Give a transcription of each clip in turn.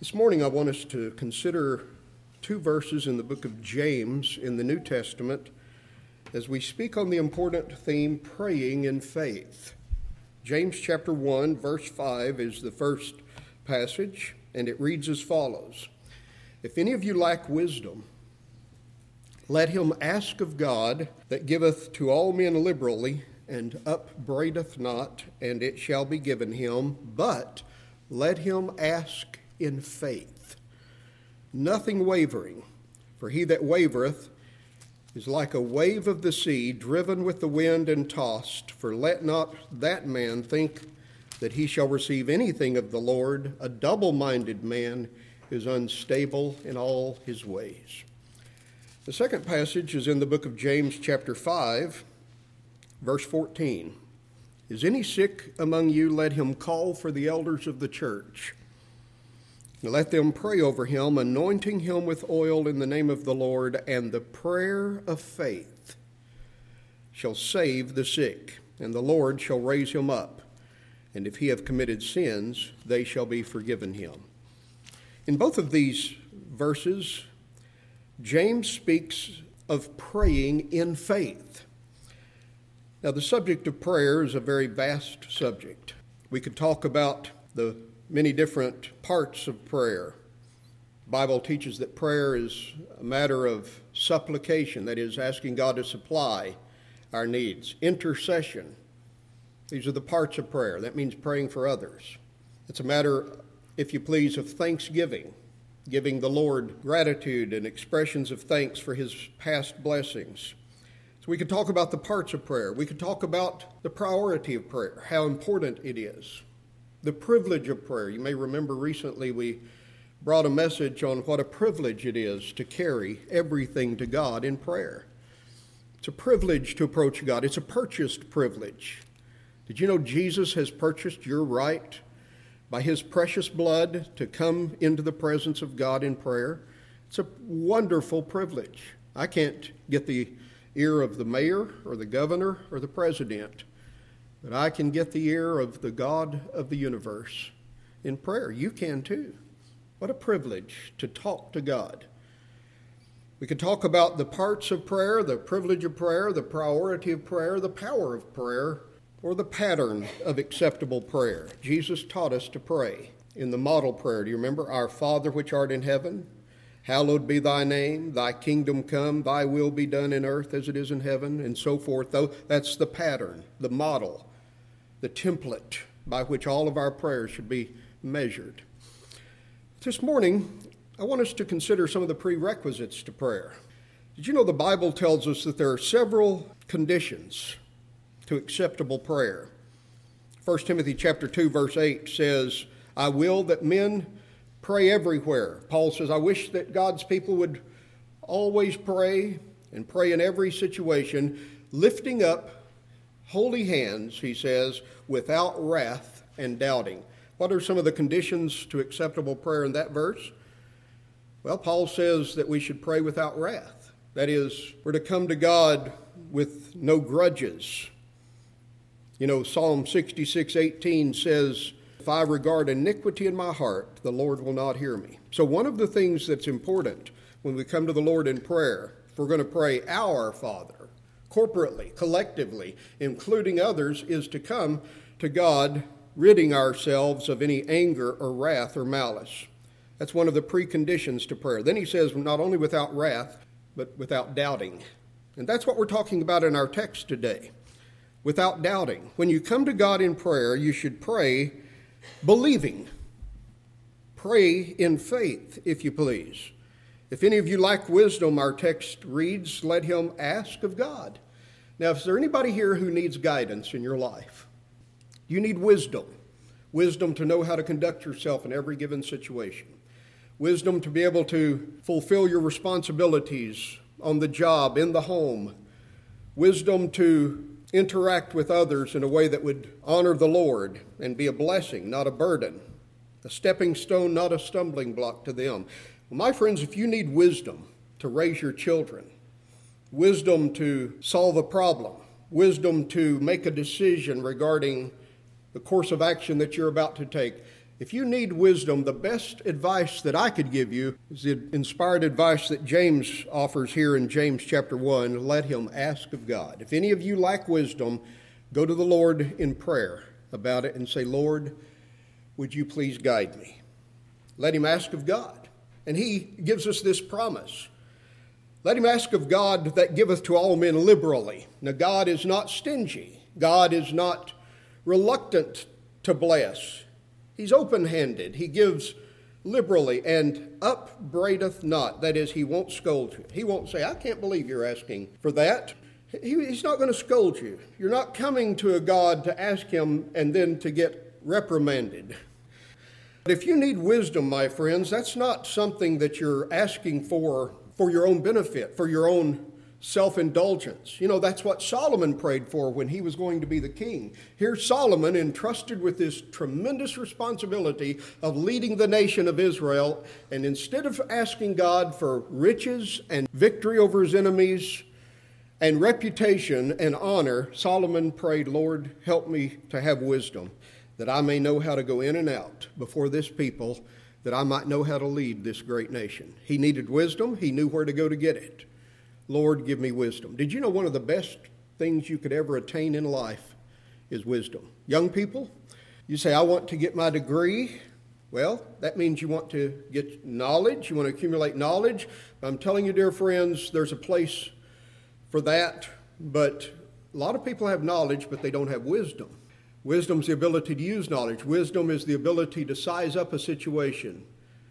This morning I want us to consider two verses in the book of James in the New Testament as we speak on the important theme, praying in faith. James chapter 1, verse 5 is the first passage, and it reads as follows. If any of you lack wisdom, let him ask of God that giveth to all men liberally and upbraideth not, and it shall be given him. But let him ask in faith, nothing wavering. For he that wavereth is like a wave of the sea, driven with the wind and tossed. For let not that man think that he shall receive anything of the Lord. A double-minded man is unstable in all his ways. The second passage is in the book of James chapter 5, verse 14. Is any sick among you? Let him call for the elders of the church. And let them pray over him, anointing him with oil in the name of the Lord, and the prayer of faith shall save the sick, and the Lord shall raise him up. And if he have committed sins, they shall be forgiven him. In both of these verses, James speaks of praying in faith. Now, the subject of prayer is a very vast subject. We could talk about the many different parts of prayer. The Bible teaches that prayer is a matter of supplication, that is, asking God to supply our needs. Intercession, these are the parts of prayer. That means praying for others. It's a matter, if you please, of thanksgiving, giving the Lord gratitude and expressions of thanks for his past blessings. So we could talk about the parts of prayer. We could talk about the priority of prayer, how important it is. The privilege of prayer. You may remember recently we brought a message on what a privilege it is to carry everything to God in prayer. It's a privilege to approach God. It's a purchased privilege. Did you know Jesus has purchased your right by his precious blood to come into the presence of God in prayer? It's a wonderful privilege. I can't get the ear of the mayor or the governor or the president, but I can get the ear of the God of the universe in prayer. You can too. What a privilege to talk to God. We could talk about the parts of prayer, the privilege of prayer, the priority of prayer, the power of prayer, or the pattern of acceptable prayer. Jesus taught us to pray in the model prayer. Do you remember? Our Father which art in heaven, hallowed be thy name, thy kingdom come, thy will be done in earth as it is in heaven, and so forth. Though that's the pattern, the model, the template by which all of our prayers should be measured. This morning, I want us to consider some of the prerequisites to prayer. Did you know the Bible tells us that there are several conditions to acceptable prayer? 1 Timothy chapter 2, verse 8 says, I will that men pray everywhere. Paul says, I wish that God's people would always pray and pray in every situation, lifting up holy hands, he says, without wrath and doubting. What are some of the conditions to acceptable prayer in that verse? Well, Paul says that we should pray without wrath. That is, we're to come to God with no grudges. You know, Psalm 66:18 says, if I regard iniquity in my heart, the Lord will not hear me. So one of the things that's important when we come to the Lord in prayer, if we're going to pray our Father, corporately, collectively, including others, is to come to God ridding ourselves of any anger or wrath or malice. That's one of the preconditions to prayer. Then he says not only without wrath, but without doubting. And that's what we're talking about in our text today. Without doubting. When you come to God in prayer, you should pray believing. Pray in faith, if you please. If any of you lack wisdom, our text reads, let him ask of God. Now, is there anybody here who needs guidance in your life? You need wisdom. Wisdom to know how to conduct yourself in every given situation. Wisdom to be able to fulfill your responsibilities on the job, in the home. Wisdom to interact with others in a way that would honor the Lord and be a blessing, not a burden. A stepping stone, not a stumbling block to them. Well, my friends, if you need wisdom to raise your children, wisdom to solve a problem, wisdom to make a decision regarding the course of action that you're about to take, If you need wisdom, the best advice that I could give you is the inspired advice that James offers here in James chapter 1. Let him ask of God. If any of you lack wisdom, go to the Lord in prayer about it and say, Lord, would you please guide me? Let him ask of God. And he gives us this promise. Let him ask of God that giveth to all men liberally. Now, God is not stingy. God is not reluctant to bless. He's open-handed. He gives liberally and upbraideth not. That is, he won't scold you. He won't say, I can't believe you're asking for that. He's not going to scold you. You're not coming to a God to ask him and then to get reprimanded. But if you need wisdom, my friends, that's not something that you're asking for your own benefit, for your own self-indulgence. You know, that's what Solomon prayed for when he was going to be the king. Here's Solomon entrusted with this tremendous responsibility of leading the nation of Israel, and instead of asking God for riches and victory over his enemies and reputation and honor, Solomon prayed, Lord, help me to have wisdom, that I may know how to go in and out before this people, that I might know how to lead this great nation. He needed wisdom. He knew where to go to get it. Lord, give me wisdom. Did you know one of the best things you could ever attain in life is wisdom? Young people, you say, I want to get my degree. Well, that means you want to get knowledge. You want to accumulate knowledge. I'm telling you, dear friends, there's a place for that. But a lot of people have knowledge, but they don't have wisdom. Wisdom is the ability to use knowledge. Wisdom is the ability to size up a situation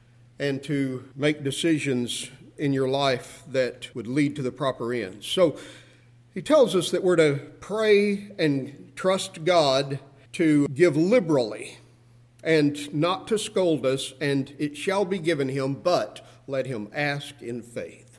and to make decisions in your life that would lead to the proper ends. So he tells us that we're to pray and trust God to give liberally and not to scold us, and it shall be given him, but let him ask in faith.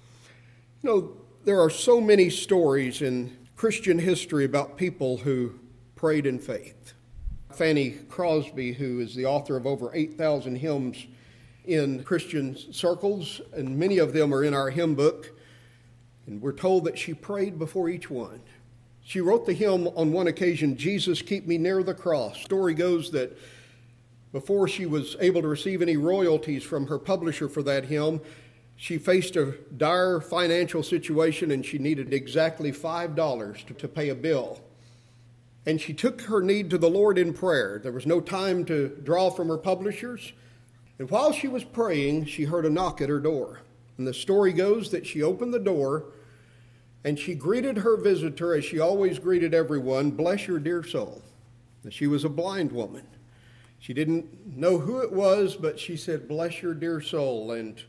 You know, there are so many stories in Christian history about people who prayed in faith. Fanny Crosby, who is the author of over 8,000 hymns in Christian circles, and many of them are in our hymn book, and we're told that she prayed before each one. She wrote the hymn on one occasion, Jesus, Keep Me Near the Cross. Story goes that before she was able to receive any royalties from her publisher for that hymn, she faced a dire financial situation and she needed exactly $5 to pay a bill. And she took her need to the Lord in prayer. There was no time to draw from her publishers. And while she was praying, she heard a knock at her door. And the story goes that she opened the door and she greeted her visitor as she always greeted everyone, bless your dear soul. And she was a blind woman. She didn't know who it was, but she said, bless your dear soul. And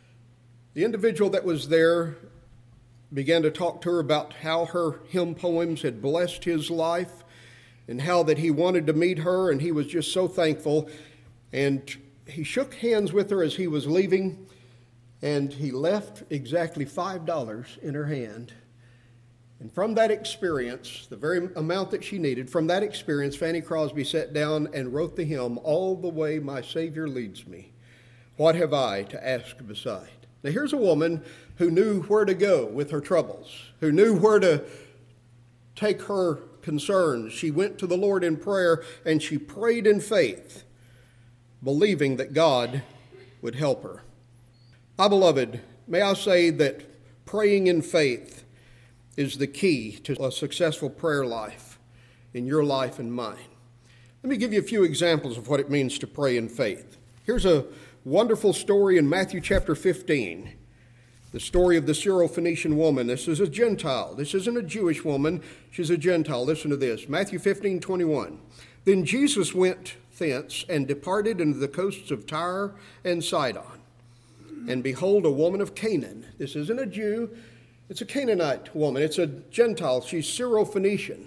the individual that was there began to talk to her about how her hymn poems had blessed his life and how that he wanted to meet her, and he was just so thankful. And he shook hands with her as he was leaving, and he left exactly $5 in her hand. And from that experience, the very amount that she needed, from that experience, Fanny Crosby sat down and wrote the hymn, All the Way My Savior Leads Me. What have I to ask beside? Now here's a woman who knew where to go with her troubles, who knew where to take her concerns. She went to the Lord in prayer and she prayed in faith, believing that God would help her. My beloved, may I say that praying in faith is the key to a successful prayer life in your life and mine. Let me give you a few examples of what it means to pray in faith. Here's a wonderful story in Matthew chapter 15. The story of the Syrophoenician woman. This is a Gentile. This isn't a Jewish woman. She's a Gentile. Listen to this. Matthew 15:21. Then Jesus went thence and departed into the coasts of Tyre and Sidon. And behold, a woman of Canaan. This isn't a Jew. It's a Canaanite woman. It's a Gentile. She's Syrophoenician.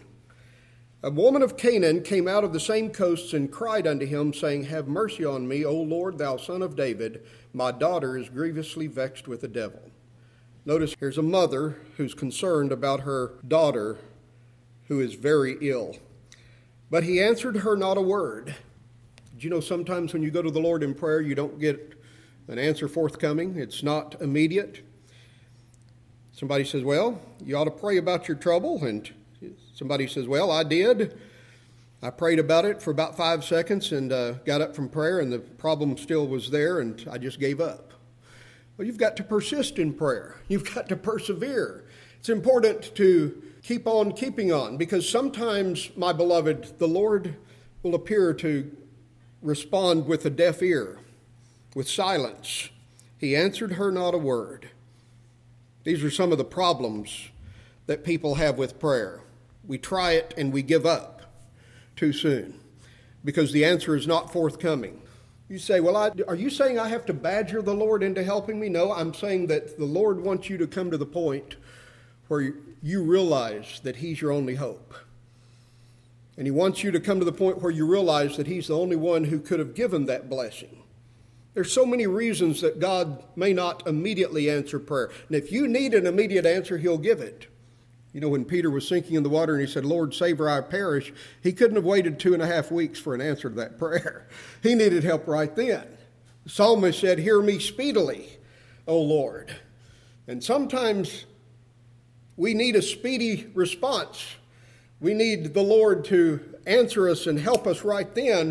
A woman of Canaan came out of the same coasts and cried unto him, saying, Have mercy on me, O Lord, thou son of David. My daughter is grievously vexed with the devil. Notice here's a mother who's concerned about her daughter who is very ill. But he answered her not a word. Did you know sometimes when you go to the Lord in prayer, you don't get an answer forthcoming? It's not immediate. Somebody says, well, you ought to pray about your trouble. And somebody says, well, I did. I prayed about it for about 5 seconds and got up from prayer, and the problem still was there, and I just gave up. Well, you've got to persist in prayer. You've got to persevere. It's important to keep on keeping on, because sometimes, my beloved, the Lord will appear to respond with a deaf ear, with silence. He answered her not a word. These are some of the problems that people have with prayer. We try it and we give up too soon because the answer is not forthcoming. You say, well, are you saying I have to badger the Lord into helping me? No, I'm saying that the Lord wants you to come to the point where you realize that He's your only hope. And He wants you to come to the point where you realize that He's the only one who could have given that blessing. There's so many reasons that God may not immediately answer prayer. And if you need an immediate answer, He'll give it. You know, when Peter was sinking in the water and he said, Lord, save or I perish, he couldn't have waited 2.5 weeks for an answer to that prayer. He needed help right then. The psalmist said, hear me speedily, O Lord. And sometimes we need a speedy response. We need the Lord to answer us and help us right then.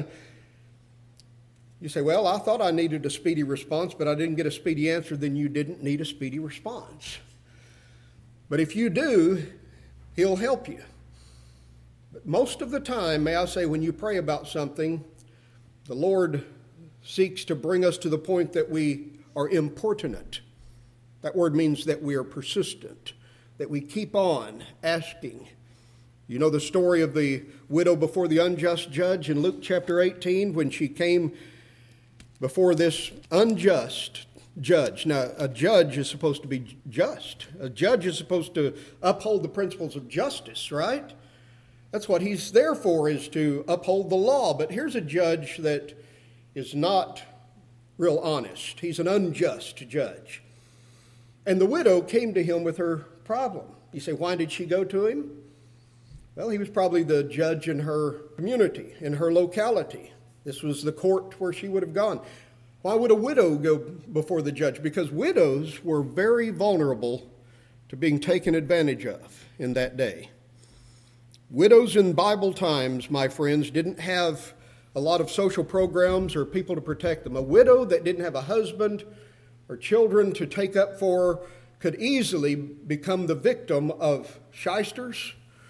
You say, well, I thought I needed a speedy response, but I didn't get a speedy answer. Then you didn't need a speedy response. But if you do, He'll help you. But most of the time, may I say, when you pray about something, the Lord seeks to bring us to the point that we are importunate. That word means that we are persistent, that we keep on asking. You know the story of the widow before the unjust judge in Luke chapter 18, when she came before this unjust judge. Now, a judge is supposed to be just. A judge is supposed to uphold the principles of justice, right? That's what he's there for, is to uphold the law. But here's a judge that is not real honest. He's an unjust judge. And the widow came to him with her problem. You say, why did she go to him? Well, he was probably the judge in her community, in her locality. This was the court where she would have gone. Why would a widow go before the judge? Because widows were very vulnerable to being taken advantage of in that day. Widows in Bible times, my friends, didn't have a lot of social programs or people to protect them. A widow that didn't have a husband or children to take up for could easily become the victim of shysters,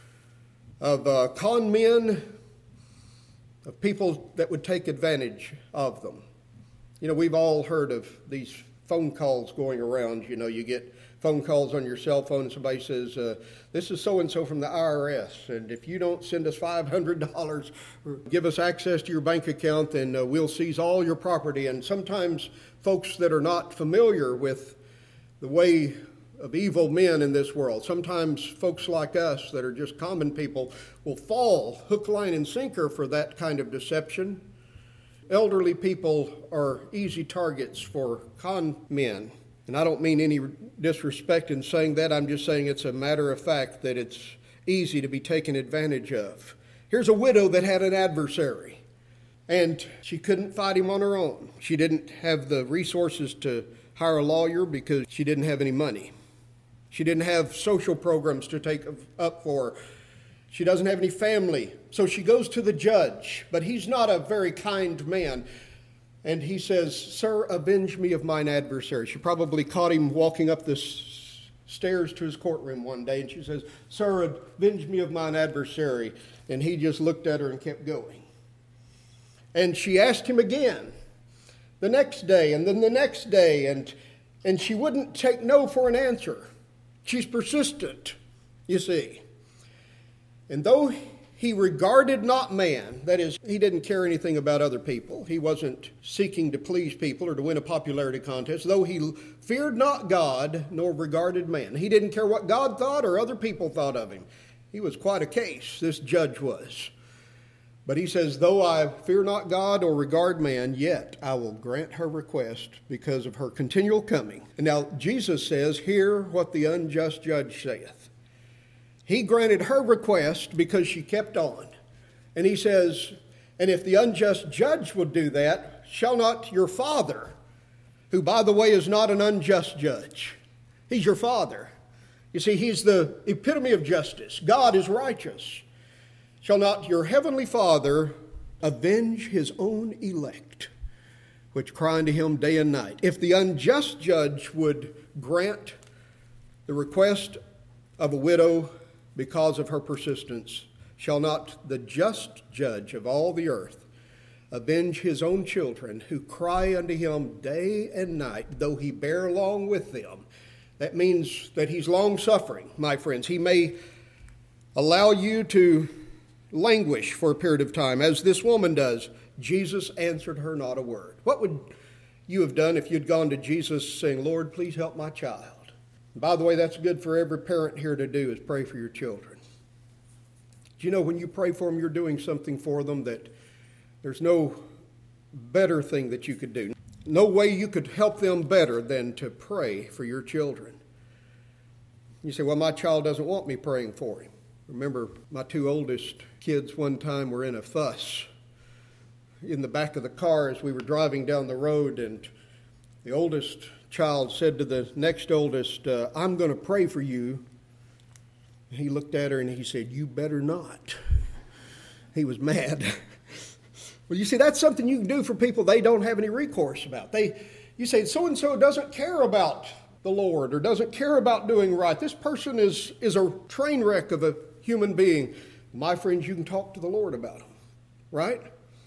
of con men, of people that would take advantage of them. You know, we've all heard of these phone calls going around. You know, you get phone calls on your cell phone and somebody says, this is so-and-so from the IRS, and if you don't send us $500 or give us access to your bank account, then we'll seize all your property. And sometimes folks that are not familiar with the way of evil men in this world, sometimes folks like us that are just common people will fall hook, line, and sinker for that kind of deception. Elderly people are easy targets for con men. And I don't mean any disrespect in saying that. I'm just saying it's a matter of fact that it's easy to be taken advantage of. Here's a widow that had an adversary, and she couldn't fight him on her own. She didn't have the resources to hire a lawyer because she didn't have any money. She didn't have social programs to take up for her. She doesn't have any family. So she goes to the judge, but he's not a very kind man. And he says, sir, avenge me of mine adversary. She probably caught him walking up the stairs to his courtroom one day, and she says, sir, avenge me of mine adversary. And he just looked at her and kept going. And she asked him again the next day, and then the next day, and she wouldn't take no for an answer. She's persistent, you see. And though he regarded not man, that is, he didn't care anything about other people. He wasn't seeking to please people or to win a popularity contest. Though he feared not God, nor regarded man. He didn't care what God thought or other people thought of him. He was quite a case, this judge was. But he says, though I fear not God or regard man, yet I will grant her request because of her continual coming. And now Jesus says, hear what the unjust judge saith. He granted her request because she kept on. And he says, and if the unjust judge would do that, shall not your Father, who by the way is not an unjust judge, he's your Father. You see, he's the epitome of justice. God is righteous. Shall not your heavenly Father avenge his own elect, which cry unto him day and night? If the unjust judge would grant the request of a widow because of her persistence, shall not the just judge of all the earth avenge his own children who cry unto him day and night, though he bear long with them? That means that he's long-suffering, my friends. He may allow you to languish for a period of time, as this woman does. Jesus answered her not a word. What would you have done if you'd gone to Jesus saying, Lord, please help my child? And by the way, that's good for every parent here to do, is pray for your children. Do you know when you pray for them, you're doing something for them that there's no better thing that you could do. No way you could help them better than to pray for your children. You say, well, my child doesn't want me praying for him. Remember, my two oldest kids one time were in a fuss in the back of the car as we were driving down the road, and the oldest child said to the next oldest, I'm going to pray for you. He looked at her and he said, you better not. He was mad. Well, you see, that's something you can do for people they don't have any recourse about. You say, so-and-so doesn't care about the Lord or doesn't care about doing right. This person is a train wreck of a human being. My friends, you can talk to the Lord about them, right?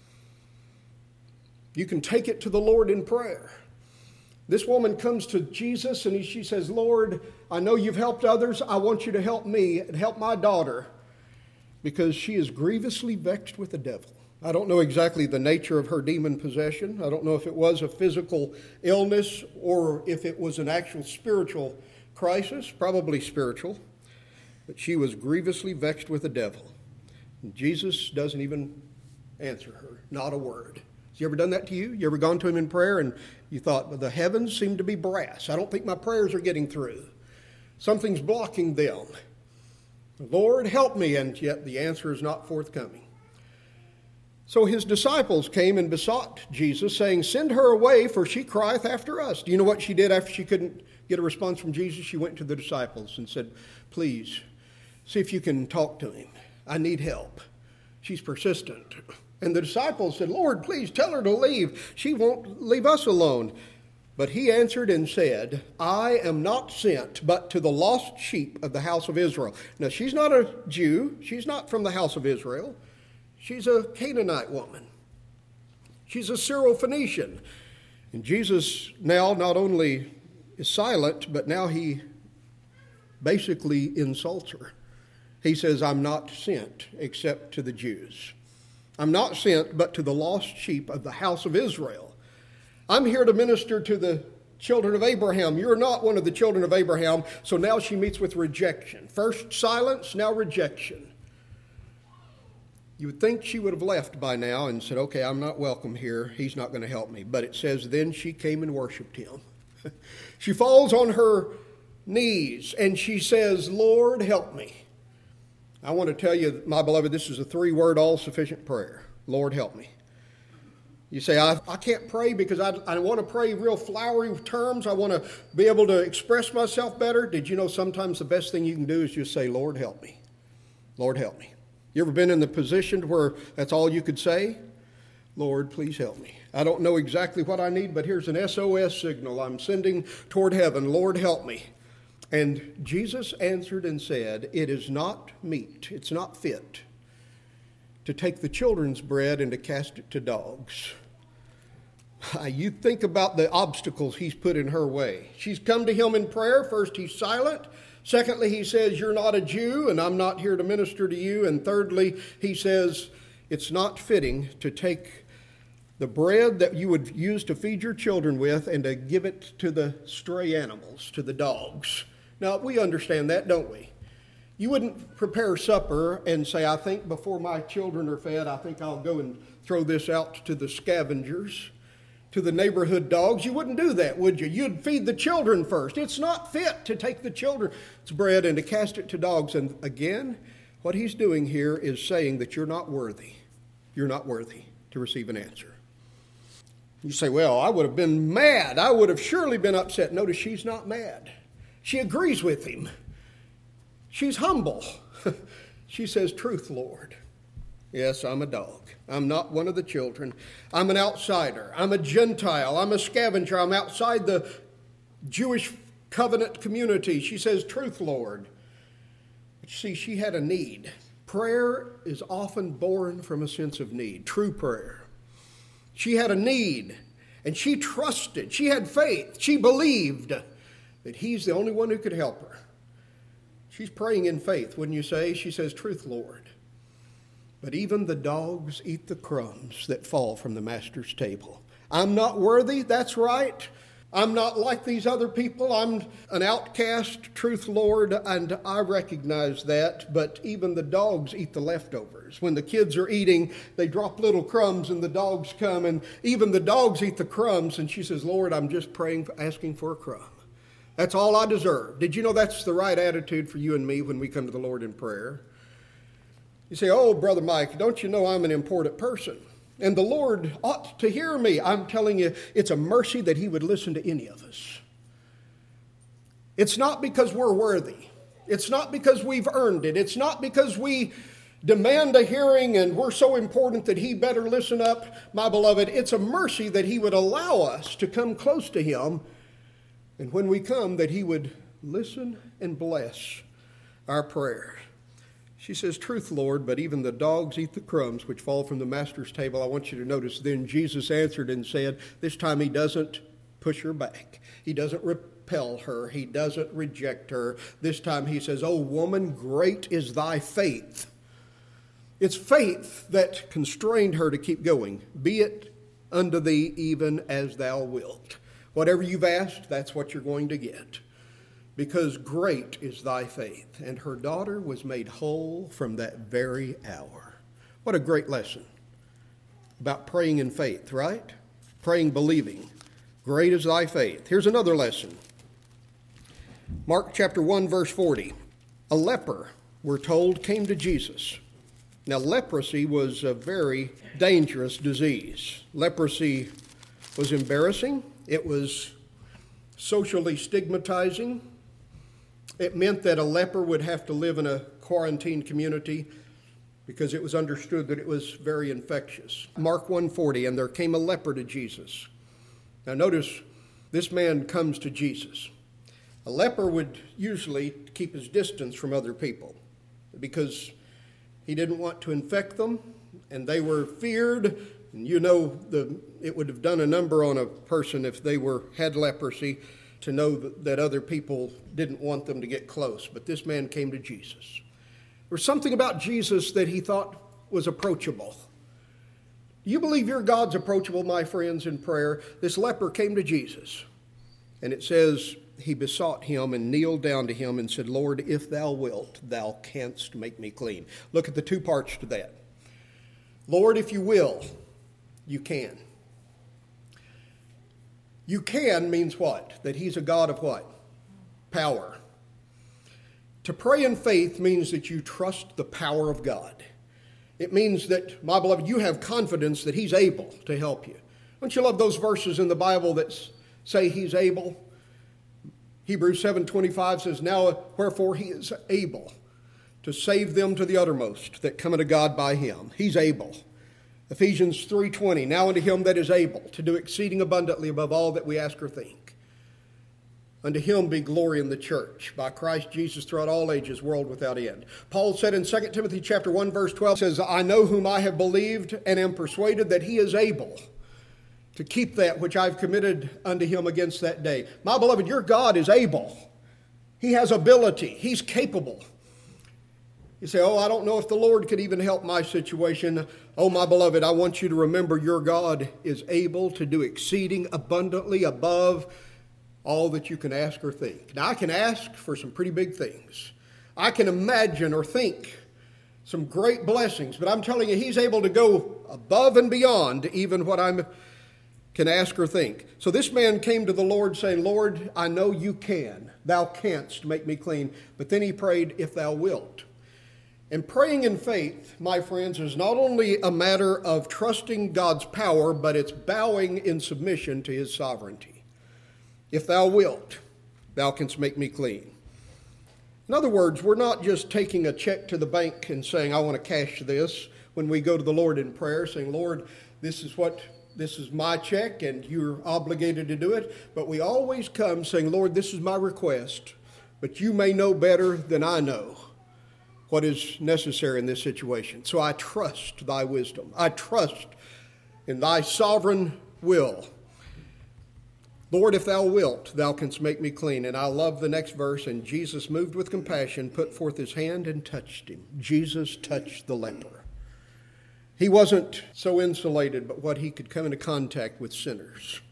You can take it to the Lord in prayer. This woman comes to Jesus and she says, Lord, I know you've helped others. I want you to help me and help my daughter because she is grievously vexed with the devil. I don't know exactly the nature of her demon possession. I don't know if it was a physical illness or if it was an actual spiritual crisis, probably spiritual. But she was grievously vexed with the devil. And Jesus doesn't even answer her, not a word. Has he ever done that to you? You ever gone to him in prayer and you thought, well, the heavens seem to be brass. I don't think my prayers are getting through. Something's blocking them. Lord, help me, and yet the answer is not forthcoming. So his disciples came and besought Jesus, saying, send her away, for she crieth after us. Do you know what she did after she couldn't get a response from Jesus? She went to the disciples and said, please, see if you can talk to him. I need help. She's persistent. And the disciples said, Lord, please tell her to leave. She won't leave us alone. But he answered and said, I am not sent but to the lost sheep of the house of Israel. Now, she's not a Jew. She's not from the house of Israel. She's a Canaanite woman. She's a Syro-Phoenician. And Jesus now not only is silent, but now he basically insults her. He says, I'm not sent except to the Jews. I'm not sent but to the lost sheep of the house of Israel. I'm here to minister to the children of Abraham. You're not one of the children of Abraham. So now she meets with rejection. First silence, now rejection. You would think she would have left by now and said, okay, I'm not welcome here. He's not going to help me. But it says, then she came and worshiped him. She falls on her knees and she says, Lord, help me. I want to tell you, my beloved, this is a 3-word all-sufficient prayer. Lord, help me. You say, I can't pray because I want to pray real flowery terms. I want to be able to express myself better. Did you know sometimes the best thing you can do is just say, Lord, help me. Lord, help me. You ever been in the position where that's all you could say? Lord, please help me. I don't know exactly what I need, but here's an SOS signal I'm sending toward heaven. Lord, help me. And Jesus answered and said, it is not meet, it's not fit to take the children's bread and to cast it to dogs. You think about the obstacles he's put in her way. She's come to him in prayer. First, he's silent. Secondly, he says, you're not a Jew, and I'm not here to minister to you. And thirdly, he says, it's not fitting to take the bread that you would use to feed your children with and to give it to the stray animals, to the dogs. Now, we understand that, don't we? You wouldn't prepare supper and say, I think before my children are fed, I think I'll go and throw this out to the scavengers, to the neighborhood dogs. You wouldn't do that, would you? You'd feed the children first. It's not fit to take the children's bread and to cast it to dogs. And again, what he's doing here is saying that you're not worthy. You're not worthy to receive an answer. You say, well, I would have been mad. I would have surely been upset. Notice she's not mad. She agrees with him. She's humble. She says, truth, Lord. Yes, I'm a dog. I'm not one of the children. I'm an outsider. I'm a Gentile. I'm a scavenger. I'm outside the Jewish covenant community. She says, truth, Lord. But see, she had a need. Prayer is often born from a sense of need, true prayer. She had a need, and she trusted. She had faith. She believed that he's the only one who could help her. She's praying in faith, wouldn't you say? She says, truth, Lord. But even the dogs eat the crumbs that fall from the master's table. I'm not worthy, that's right. I'm not like these other people. I'm an outcast, truth, Lord, and I recognize that. But even the dogs eat the leftovers. When the kids are eating, they drop little crumbs and the dogs come, and even the dogs eat the crumbs. And she says, Lord, I'm just praying, asking for a crumb. That's all I deserve. Did you know that's the right attitude for you and me when we come to the Lord in prayer? You say, oh, Brother Mike, don't you know I'm an important person? And the Lord ought to hear me. I'm telling you, it's a mercy that he would listen to any of us. It's not because we're worthy. It's not because we've earned it. It's not because we demand a hearing and we're so important that he better listen up, my beloved. It's a mercy that he would allow us to come close to him. And when we come, that he would listen and bless our prayer. She says, truth, Lord, but even the dogs eat the crumbs which fall from the master's table. I want you to notice then Jesus answered and said, this time he doesn't push her back. He doesn't repel her. He doesn't reject her. This time he says, oh, woman, great is thy faith. It's faith that constrained her to keep going. Be it unto thee even as thou wilt. Whatever you've asked, that's what you're going to get. Because great is thy faith. And her daughter was made whole from that very hour. What a great lesson about praying in faith, right? Praying, believing. Great is thy faith. Here's another lesson. Mark chapter 1, verse 40. A leper, we're told, came to Jesus. Now, leprosy was a very dangerous disease. Leprosy was embarrassing. It was socially stigmatizing. It meant that a leper would have to live in a quarantine community because it was understood that it was very infectious. Mark 1:40, and there came a leper to Jesus. Now notice, this man comes to Jesus. A leper would usually keep his distance from other people because he didn't want to infect them, and they were feared. And you know, it would have done a number on a person if they had leprosy, to know that other people didn't want them to get close. But this man came to Jesus. There was something about Jesus that he thought was approachable. Do you believe your God's approachable, my friends, in prayer? This leper came to Jesus. And it says he besought him and kneeled down to him and said, Lord, if thou wilt, thou canst make me clean. Look at the two parts to that. Lord, if you will, you can. You can means what? That he's a God of what? Power. To pray in faith means that you trust the power of God. It means that, my beloved, you have confidence that he's able to help you. Don't you love those verses in the Bible that say he's able? Hebrews 7:25 says, now wherefore he is able to save them to the uttermost that come unto God by him. He's able. Ephesians 3:20, now unto him that is able to do exceeding abundantly above all that we ask or think. Unto him be glory in the church, by Christ Jesus throughout all ages, world without end. Paul said in 2 Timothy chapter 1, verse 12, says, I know whom I have believed and am persuaded that he is able to keep that which I've committed unto him against that day. My beloved, your God is able. He has ability. He's capable. You say, oh, I don't know if the Lord could even help my situation. Oh, my beloved, I want you to remember your God is able to do exceeding abundantly above all that you can ask or think. Now, I can ask for some pretty big things. I can imagine or think some great blessings, but I'm telling you, he's able to go above and beyond even what I can ask or think. So this man came to the Lord saying, Lord, I know you can. Thou canst make me clean. But then he prayed, if thou wilt. And praying in faith, my friends, is not only a matter of trusting God's power, but it's bowing in submission to his sovereignty. If thou wilt, thou canst make me clean. In other words, we're not just taking a check to the bank and saying, I want to cash this. when we go to the Lord in prayer, saying, Lord, this is my check and you're obligated to do it. But we always come saying, Lord, this is my request, but you may know better than I know what is necessary in this situation. So I trust thy wisdom. I trust in thy sovereign will. Lord, if thou wilt, thou canst make me clean. And I love the next verse. And Jesus, moved with compassion, put forth his hand and touched him. Jesus touched the leper. He wasn't so insulated, but what he could come into contact with sinners.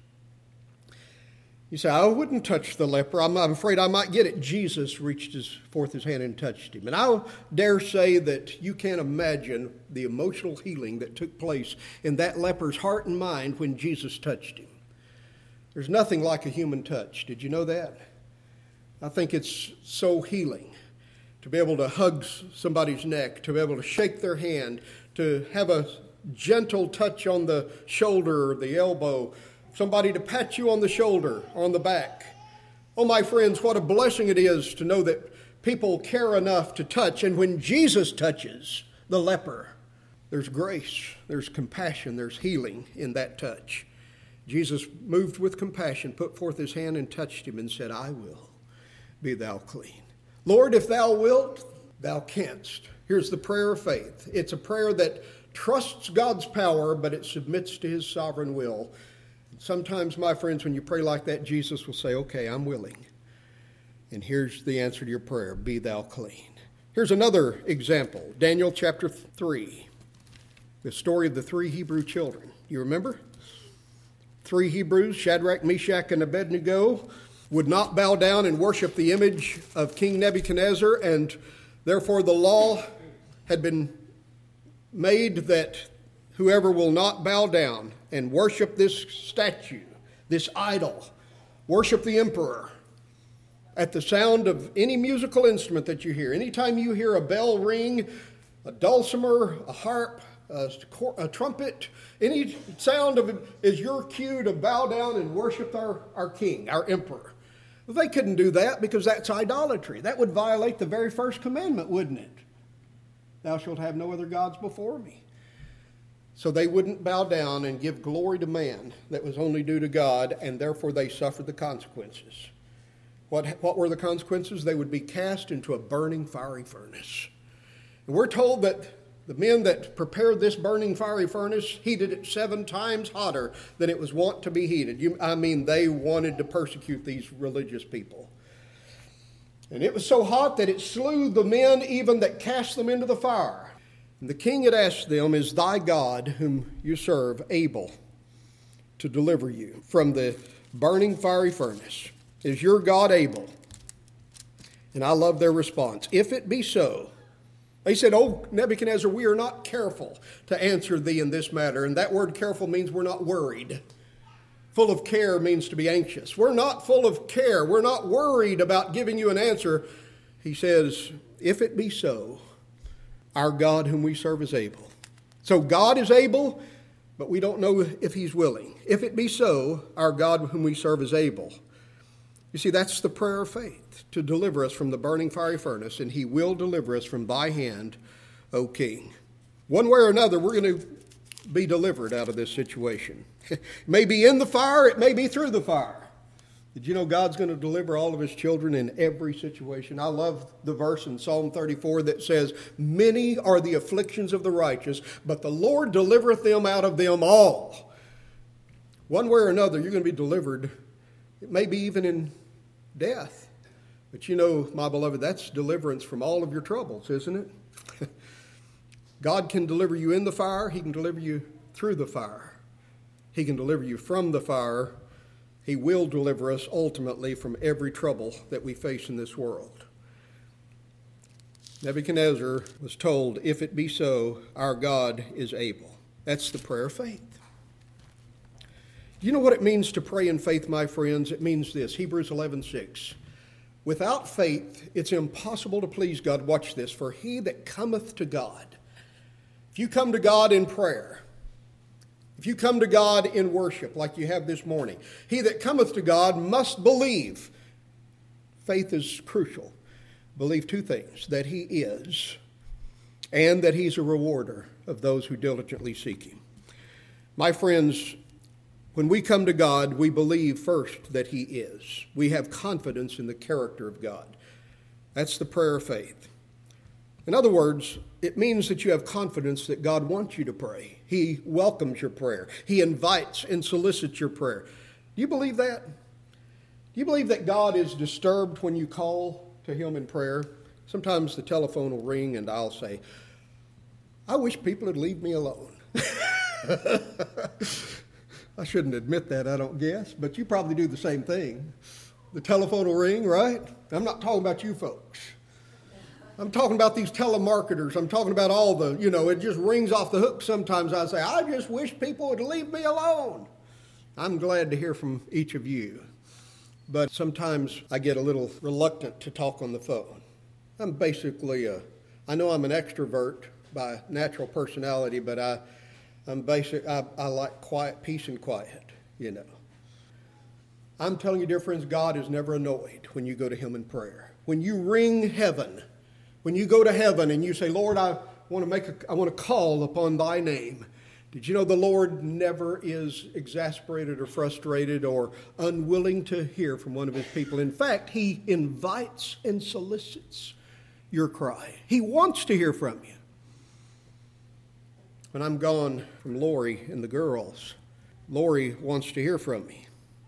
You say, I wouldn't touch the leper. I'm afraid I might get it. Jesus reached forth his hand and touched him. And I dare say that you can't imagine the emotional healing that took place in that leper's heart and mind when Jesus touched him. There's nothing like a human touch. Did you know that? I think it's so healing to be able to hug somebody's neck, to be able to shake their hand, to have a gentle touch on the shoulder or the elbow, somebody to pat you on the shoulder or on the back. Oh, my friends, what a blessing it is to know that people care enough to touch. And when Jesus touches the leper, there's grace, there's compassion, there's healing in that touch. Jesus, moved with compassion, put forth his hand and touched him and said, I will, be thou clean. Lord, if thou wilt, thou canst. Here's the prayer of faith. It's a prayer that trusts God's power, but it submits to his sovereign will. Sometimes, my friends, when you pray like that, Jesus will say, okay, I'm willing. And here's the answer to your prayer, be thou clean. Here's another example, Daniel chapter 3, the story of the 3 Hebrew children. You remember? 3 Hebrews, Shadrach, Meshach, and Abednego, would not bow down and worship the image of King Nebuchadnezzar, and therefore the law had been made that whoever will not bow down and worship this statue, this idol, worship the emperor, at the sound of any musical instrument that you hear, anytime you hear a bell ring, a dulcimer, a harp, a trumpet, any sound of it is your cue to bow down and worship our king, our emperor. Well, they couldn't do that because that's idolatry. That would violate the very first commandment, wouldn't it? Thou shalt have no other gods before me. So they wouldn't bow down and give glory to man that was only due to God, and therefore they suffered the consequences. What were the consequences? They would be cast into a burning fiery furnace. And we're told that the men that prepared this burning fiery furnace heated it 7 times hotter than it was wont to be heated. They wanted to persecute these religious people. And it was so hot that it slew the men even that cast them into the fire. And the king had asked them, is thy God, whom you serve, able to deliver you from the burning fiery furnace? Is your God able? And I love their response. If it be so. They said, oh, Nebuchadnezzar, we are not careful to answer thee in this matter. And that word careful means we're not worried. Full of care means to be anxious. We're not full of care. We're not worried about giving you an answer. He says, if it be so, our God whom we serve is able. So God is able, but we don't know if he's willing. If it be so, our God whom we serve is able. You see, that's the prayer of faith, to deliver us from the burning fiery furnace, and he will deliver us from thy hand, O King. One way or another, we're going to be delivered out of this situation. It may be in the fire, it may be through the fire. Did you know God's going to deliver all of his children in every situation? I love the verse in Psalm 34 that says, many are the afflictions of the righteous, but the Lord delivereth them out of them all. One way or another, you're going to be delivered. It may be even in death. But you know, my beloved, that's deliverance from all of your troubles, isn't it? God can deliver you in the fire. He can deliver you through the fire. He can deliver you from the fire. He will deliver us ultimately from every trouble that we face in this world. Nebuchadnezzar was told, if it be so, our God is able. That's the prayer of faith. Do you know what it means to pray in faith, my friends? It means this, Hebrews 11:6. Without faith, it's impossible to please God. Watch this. For he that cometh to God. If you come to God in prayer, if you come to God in worship like you have this morning, he that cometh to God must believe. Faith is crucial. Believe 2 things, that he is and that he's a rewarder of those who diligently seek him. My friends, when we come to God, we believe first that he is. We have confidence in the character of God. That's the prayer of faith. In other words, it means that you have confidence that God wants you to pray. He welcomes your prayer. He invites and solicits your prayer. Do you believe that? Do you believe that God is disturbed when you call to him in prayer? Sometimes the telephone will ring and I'll say, I wish people would leave me alone. I shouldn't admit that, I don't guess, but you probably do the same thing. The telephone will ring, right? I'm not talking about you folks. I'm talking about these telemarketers. I'm talking about all the, it just rings off the hook sometimes. I say, I just wish people would leave me alone. I'm glad to hear from each of you. But sometimes I get a little reluctant to talk on the phone. I'm basically I know I'm an extrovert by natural personality, but I like quiet, peace and quiet, I'm telling you, dear friends, God is never annoyed when you go to him in prayer. When you ring heaven, when you go to heaven and you say, Lord, I want to call upon thy name. Did you know the Lord never is exasperated or frustrated or unwilling to hear from one of his people? In fact, he invites and solicits your cry. He wants to hear from you. When I'm gone from Lori and the girls, Lori wants to hear from me.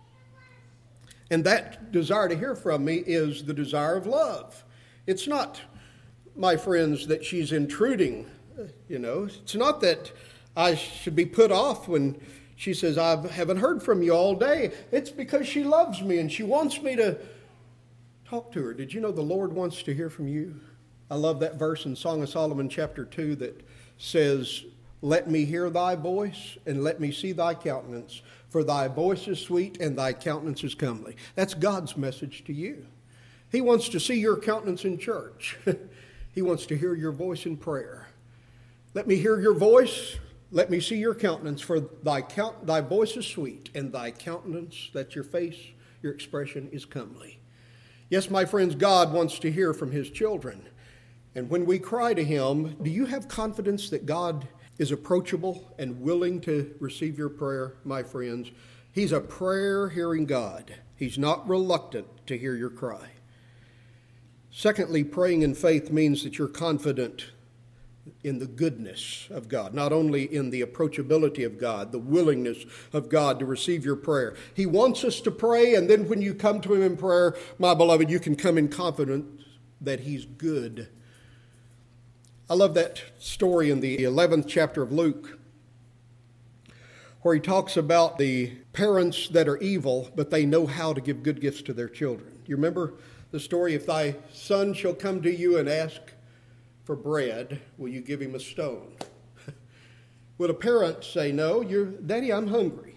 And that desire to hear from me is the desire of love. It's not, my friends, that she's intruding. It's not that I should be put off when she says, I haven't heard from you all day. It's because she loves me and she wants me to talk to her. Did you know the Lord wants to hear from you? I love that verse in Song of Solomon chapter 2 that says, let me hear thy voice and let me see thy countenance, for thy voice is sweet and thy countenance is comely. That's God's message to you. He wants to see your countenance in church. He wants to hear your voice in prayer. Let me hear your voice. Let me see your countenance, for thy voice is sweet, and thy countenance, that's your face, your expression, is comely. Yes, my friends, God wants to hear from his children. And when we cry to him, do you have confidence that God is approachable and willing to receive your prayer, my friends? He's a prayer-hearing God. He's not reluctant to hear your cry. Secondly, praying in faith means that you're confident in the goodness of God, not only in the approachability of God, the willingness of God to receive your prayer. He wants us to pray, and then when you come to him in prayer, my beloved, you can come in confidence that he's good. I love that story in the 11th chapter of Luke, where he talks about the parents that are evil, but they know how to give good gifts to their children. You remember the story, if thy son shall come to you and ask for bread, will you give him a stone? Will a parent say, no, Daddy, I'm hungry.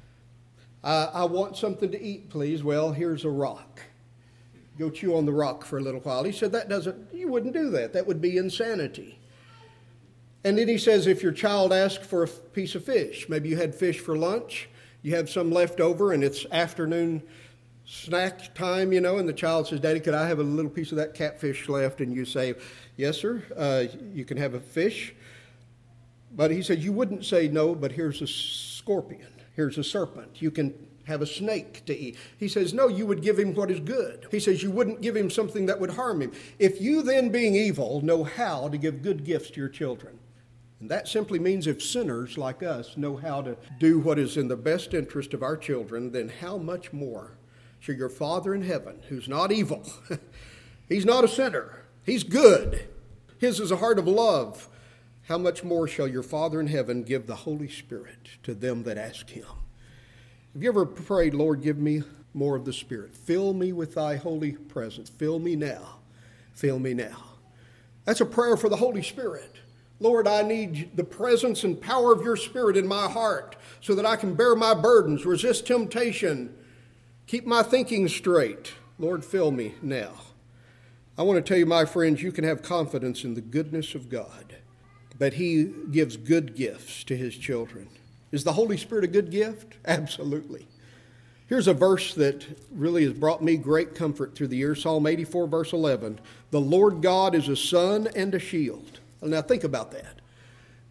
I want something to eat, please. Well, here's a rock. Go chew on the rock for a little while. He said, you wouldn't do that. That would be insanity. And then he says, if your child asks for a piece of fish, maybe you had fish for lunch, you have some left over, and it's afternoon snack time, and the child says, Daddy, could I have a little piece of that catfish left? And you say, yes, sir, you can have a fish. But he said, you wouldn't say no, but here's a scorpion, here's a serpent. You can have a snake to eat. He says, no, you would give him what is good. He says, you wouldn't give him something that would harm him. If you then, being evil, know how to give good gifts to your children. And that simply means if sinners like us know how to do what is in the best interest of our children, then how much more shall your Father in heaven, who's not evil, he's not a sinner, he's good, his is a heart of love, how much more shall your Father in heaven give the Holy Spirit to them that ask him? Have you ever prayed, Lord, give me more of the Spirit? Fill me with thy holy presence. Fill me now. Fill me now. That's a prayer for the Holy Spirit. Lord, I need the presence and power of your Spirit in my heart so that I can bear my burdens, resist temptation, keep my thinking straight. Lord, fill me now. I want to tell you, my friends, you can have confidence in the goodness of God, that he gives good gifts to his children. Is the Holy Spirit a good gift? Absolutely. Here's a verse that really has brought me great comfort through the years. Psalm 84, verse 11. The Lord God is a sun and a shield. Now think about that.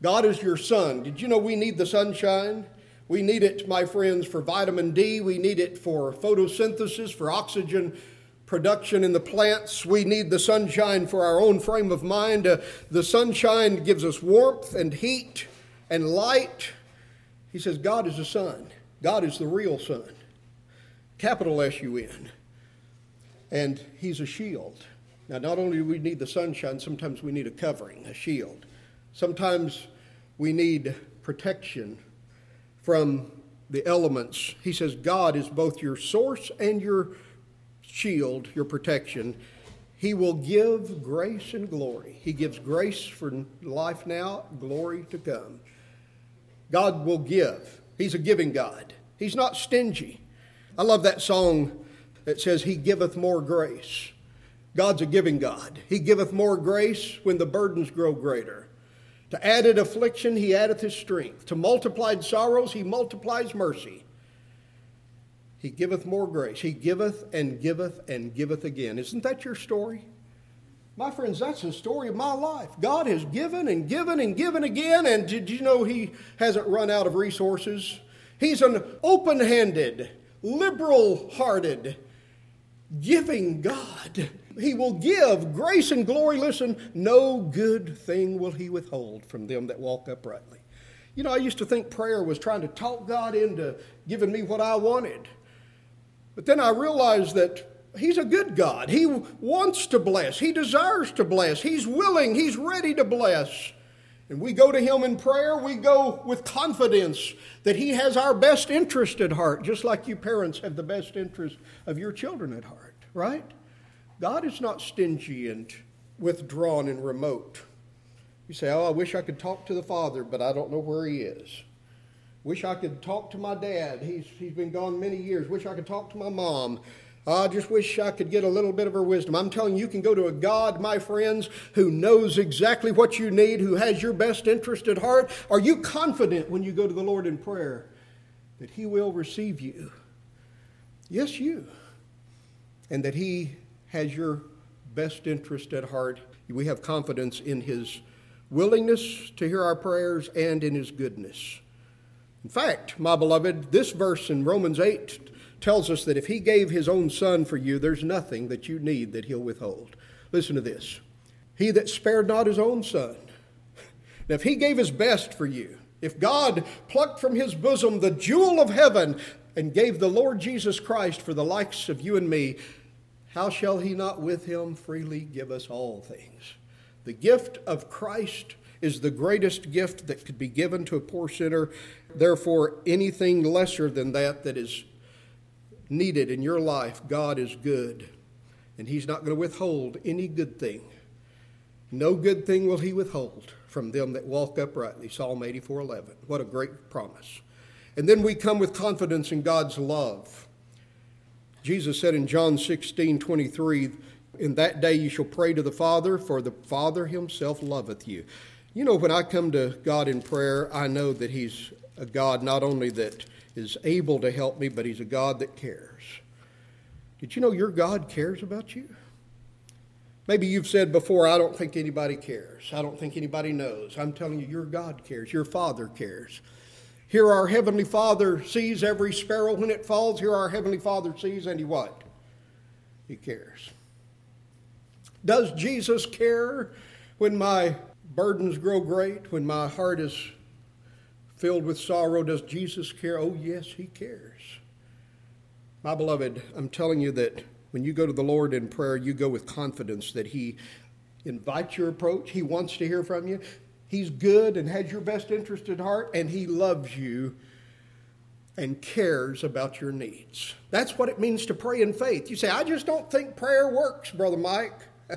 God is your sun. Did you know we need the sunshine? We need it, my friends, for vitamin D. We need it for photosynthesis, for oxygen production in the plants. We need the sunshine for our own frame of mind. The sunshine gives us warmth and heat and light. He says God is the sun. God is the real sun. Capital S-U-N. And he's a shield. Now, not only do we need the sunshine, sometimes we need a covering, a shield. Sometimes we need protection from the elements. He says God is both your source and your shield, your protection. He will give grace and glory. He gives grace for life now, glory to come. God will give. He's a giving God. He's not stingy. I love that song that says, He giveth more grace. God's a giving God. He giveth more grace when the burdens grow greater. To added affliction, He addeth His strength. To multiplied sorrows, He multiplies mercy. He giveth more grace. He giveth and giveth and giveth again. Isn't that your story? My friends, that's the story of my life. God has given and given and given again, and did you know He hasn't run out of resources? He's an open-handed, liberal-hearted, giving God. He will give grace and glory. Listen, no good thing will He withhold from them that walk uprightly. You know, I used to think prayer was trying to talk God into giving me what I wanted. But then I realized that He's a good God. He wants to bless. He desires to bless. He's willing. He's ready to bless. And we go to Him in prayer. We go with confidence that He has our best interest at heart, just like you parents have the best interest of your children at heart, right? God is not stingy and withdrawn and remote. You say, oh, I wish I could talk to the Father, but I don't know where He is. Wish I could talk to my dad. He's been gone many years. Wish I could talk to my mom. I just wish I could get a little bit of her wisdom. I'm telling you, you can go to a God, my friends, who knows exactly what you need, who has your best interest at heart. Are you confident when you go to the Lord in prayer that He will receive you? Yes, you. And that He has your best interest at heart. We have confidence in His willingness to hear our prayers and in His goodness. In fact, my beloved, this verse in Romans 8 tells us that if He gave His own Son for you, there's nothing that you need that He'll withhold. Listen to this. He that spared not His own Son. Now, if He gave His best for you, if God plucked from His bosom the jewel of heaven and gave the Lord Jesus Christ for the likes of you and me, how shall He not with Him freely give us all things? The gift of Christ is the greatest gift that could be given to a poor sinner. Therefore, anything lesser than that is needed in your life, God is good. And He's not going to withhold any good thing. No good thing will He withhold from them that walk uprightly. Psalm 84:11. What a great promise. And then we come with confidence in God's love. Jesus said in John 16:23, in that day you shall pray to the Father, for the Father Himself loveth you. You know, when I come to God in prayer, I know that He's a God not only that is able to help me, but He's a God that cares. Did you know your God cares about you? Maybe you've said before, I don't think anybody cares. I don't think anybody knows. I'm telling you, your God cares. Your Father cares. Here our Heavenly Father sees every sparrow when it falls. Here our Heavenly Father sees, and He what? He cares. Does Jesus care when my burdens grow great, when my heart is filled with sorrow? Does Jesus care? Oh, yes, He cares. My beloved, I'm telling you that when you go to the Lord in prayer, you go with confidence that He invites your approach. He wants to hear from you. He's good and has your best interest at heart, and He loves you and cares about your needs. That's what it means to pray in faith. You say, I just don't think prayer works, Brother Mike.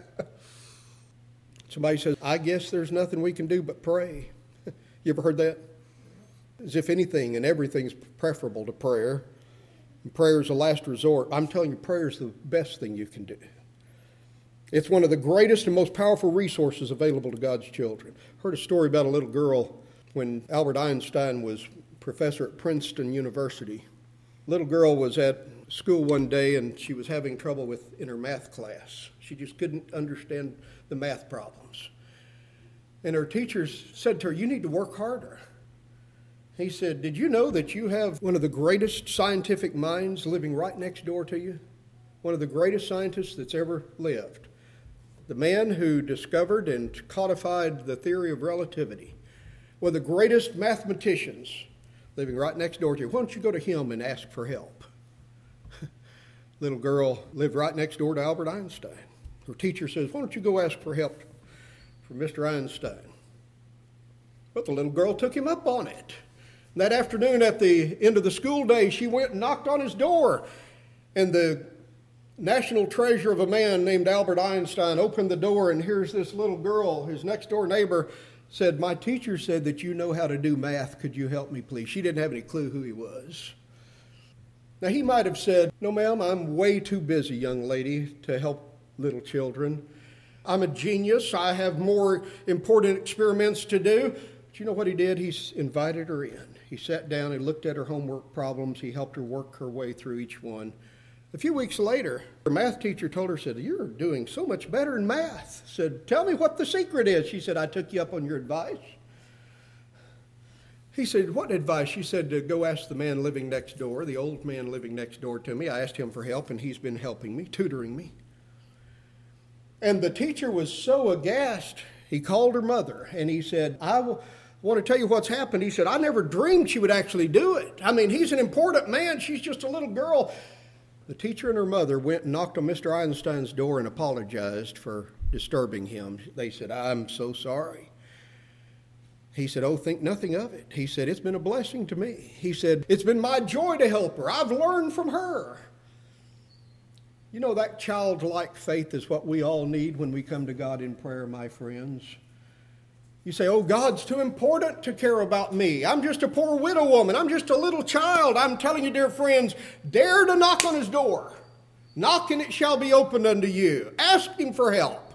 Somebody says, I guess there's nothing we can do but pray. You ever heard that? As if anything and everything is preferable to prayer. And prayer is a last resort. I'm telling you, prayer is the best thing you can do. It's one of the greatest and most powerful resources available to God's children. I heard a story about a little girl when Albert Einstein was professor at Princeton University. Little girl was at school one day and she was having trouble in her math class. She just couldn't understand the math problems. And her teachers said to her, "You need to work harder." He said, "Did you know that you have one of the greatest scientific minds living right next door to you? One of the greatest scientists that's ever lived. The man who discovered and codified the theory of relativity. One of the greatest mathematicians living right next door to you. Why don't you go to him and ask for help?" Little girl lived right next door to Albert Einstein. Her teacher says, "Why don't you go ask for help from Mr. Einstein?" But the little girl took him up on it. And that afternoon at the end of the school day, she went and knocked on his door. And the national treasure of a man named Albert Einstein opened the door, and here's this little girl, his next door neighbor, said, "My teacher said that you know how to do math. Could you help me, please?" She didn't have any clue who he was. Now, he might have said, "No, ma'am, I'm way too busy, young lady, to help little children. I'm a genius. I have more important experiments to do." But you know what he did? He invited her in. He sat down and looked at her homework problems. He helped her work her way through each one. A few weeks later, her math teacher told her, said, "You're doing so much better in math." Said, "Tell me what the secret is." She said, "I took you up on your advice." He said, "What advice?" She said, "To go ask the man living next door, the old man living next door to me. I asked him for help, and he's been helping me, tutoring me." And the teacher was so aghast, he called her mother, and he said, "I want to tell you what's happened." He said, "I never dreamed she would actually do it. I mean, he's an important man. She's just a little girl." The teacher and her mother went and knocked on Mr. Einstein's door and apologized for disturbing him. They said, "I'm so sorry." He said, "Oh, think nothing of it." He said, "It's been a blessing to me." He said, "It's been my joy to help her. I've learned from her." You know, that childlike faith is what we all need when we come to God in prayer, my friends. You say, "Oh, God's too important to care about me. I'm just a poor widow woman. I'm just a little child." I'm telling you, dear friends, dare to knock on his door. Knock and it shall be opened unto you. Ask him for help.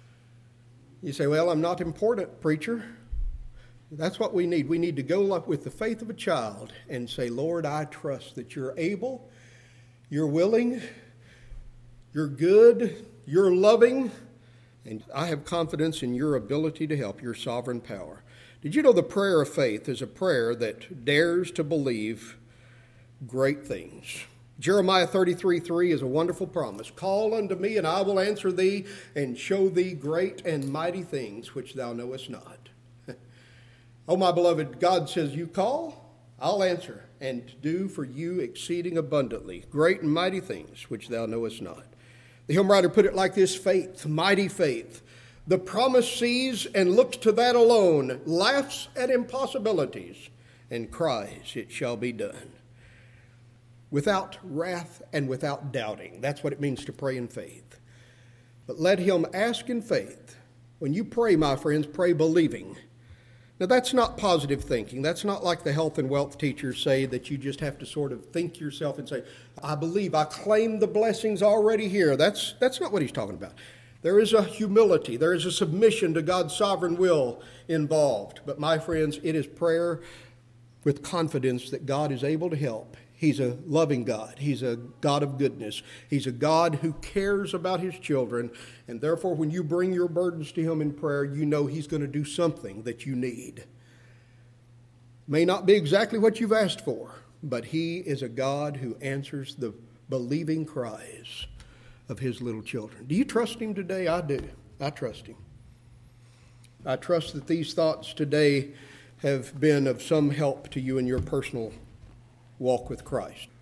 You say, "Well, I'm not important, preacher." That's what we need. We need to go up with the faith of a child and say, "Lord, I trust that you're able, you're willing, you're good, you're loving, and I have confidence in your ability to help, your sovereign power." Did you know the prayer of faith is a prayer that dares to believe great things? Jeremiah 33:3 is a wonderful promise. "Call unto me, and I will answer thee, and show thee great and mighty things which thou knowest not." Oh, my beloved, God says, "You call, I'll answer, and do for you exceeding abundantly, great and mighty things which thou knowest not." The hymn writer put it like this: faith, mighty faith. The promise sees and looks to that alone, laughs at impossibilities, and cries, "It shall be done." Without wrath and without doubting. That's what it means to pray in faith. But let him ask in faith. When you pray, my friends, pray believing. Now, that's not positive thinking. That's not like the health and wealth teachers say, that you just have to sort of think yourself and say, "I believe, I claim the blessings already here." That's not what he's talking about. There is a humility, there is a submission to God's sovereign will involved. But my friends, it is prayer with confidence that God is able to help. He's a loving God. He's a God of goodness. He's a God who cares about his children. And therefore, when you bring your burdens to him in prayer, you know he's going to do something that you need. May not be exactly what you've asked for, but he is a God who answers the believing cries of his little children. Do you trust him today? I do. I trust him. I trust that these thoughts today have been of some help to you in your personal walk with Christ.